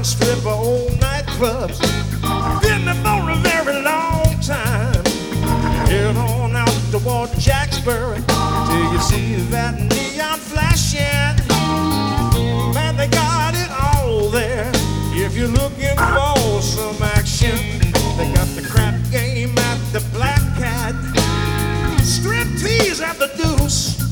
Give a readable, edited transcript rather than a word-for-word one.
strip of old nightclubs. Been there for a very long time. Head on out toward Jacksboro till you see that neon flashing. Man, they got it all there. If you're looking for some action, they got the crap game at the Black Cat, strip tease at the Deuce.